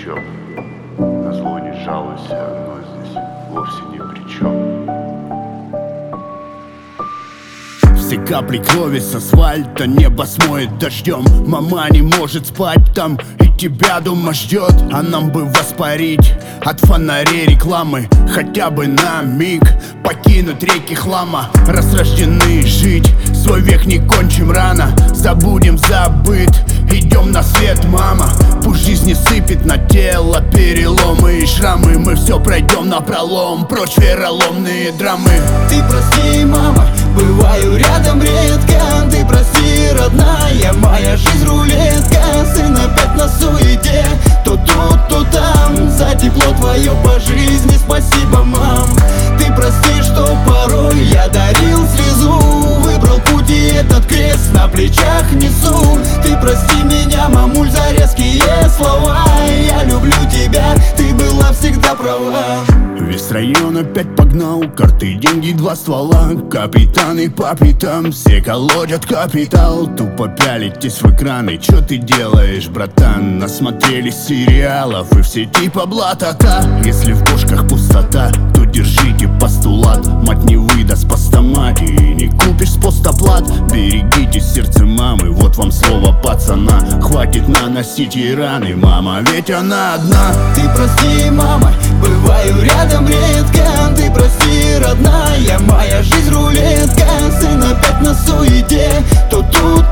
чем. Назло не жалуйся, но здесь вовсе ни при чем. Все капли крови с асфальта небо смоет дождем. Мама не может спать там и тебя дома ждет. А нам бы воспарить от фонарей рекламы хотя бы на миг, покинуть реки хлама. Раз рождены жить, свой век не кончим рано. Забудем забыт, идем на свет, мама. Пусть жизнь не сыпет на тело переломы и шрамы. Мы все пройдем напролом, прочь вероломные драмы. Ты прости, мама, бываю рядом редко. Ты прости, родная, моя жизнь рулетка. Сын опять на суете, то тут, то там. За тепло твое по жизни спасибо, мам. Ты прости, что порой я дарил слезу. Выбрал путь и этот крест на плечах несу. Ты прости меня, мамуль, за резкие слова. Я люблю тебя, ты была всегда права. Весь район опять погнал, карты, деньги, два ствола. Капитаны по пятам, все колотят капитал. Тупо пялитесь в экраны, чё ты делаешь, братан? Насмотрелись сериалов и все типа блатота. Если в бошках пустота, то держите постулат. Мать не выдаст постамати и не купишь с постоплат. Берегите сердце мамы, вот вам слово пацана. Хватит наносить ей раны, мама, ведь она одна. Ты прости, мама, бываю рядом редко. Ты прости, родная, моя жизнь рулетка. Сын опять на суете, то тут,